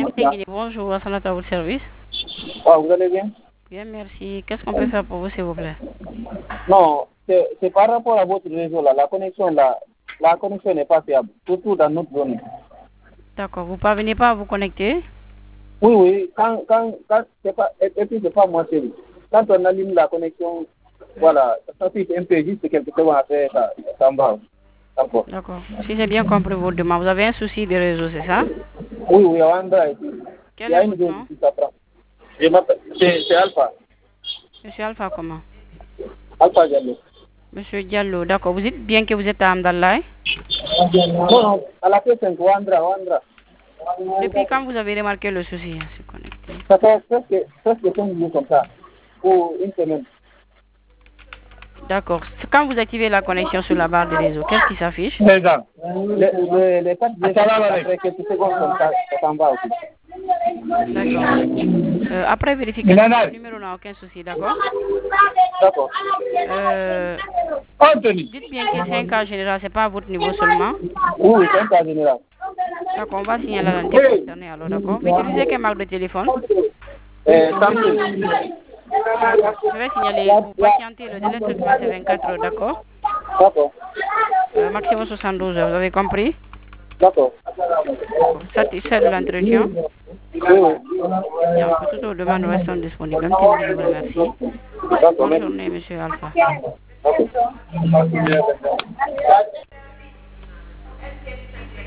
Bonjour, à votre service. Ah, vous allez bien? Bien, merci. Qu'est-ce qu'on peut faire pour vous, s'il vous plaît? Non, c'est par rapport à votre réseau là. La connexion n'est pas fiable, surtout dans notre zone. D'accord, vous parvenez pas à vous connecter? Oui, oui, quand c'est pas, et puis c'est pas moi seul. Quand on allume la connexion, voilà, ça fait un peu juste quelques secondes après, ça s'en va. D'accord. Si j'ai bien compris votre demande, vous avez un souci de réseau, c'est ça? Oui, oui, Andra, il Quel y est a une votre zone nom? qui s'apprend. C'est Alpha. Monsieur Alpha, comment? Alpha Diallo. Monsieur Diallo, d'accord. Vous dites bien que vous êtes à Amdallah? Non, non, à la P5, Andra. Depuis quand vous avez remarqué le souci à se connecter? Ça fait presque 5 jours comme ça, pour une semaine. D'accord. Quand vous activez la connexion sur la barre de réseau, qu'est-ce qui s'affiche? Les 4 après quelques secondes comme ça s'en va aussi. D'accord. Après vérification, le numéro n'a aucun souci, d'accord? D'accord. Dites bien que c'est un cas général, c'est pas à votre niveau seulement. Oui, c'est un cas général. D'accord, on va signaler à l'antenne concernée alors, d'accord? Vous utilisez quelle marque de téléphone? Samsung. Je vais signaler, vous patientez, le délai de traitement c'est 24 heures, d'accord? D'accord. Maximum 72 heures, vous avez compris? D'accord. Satisfait de l'entretien? Oui, oui. Bien, pour toutes vos demandes restant disponibles. Je vous remercie. Bonne journée, monsieur Alpha. D'accord.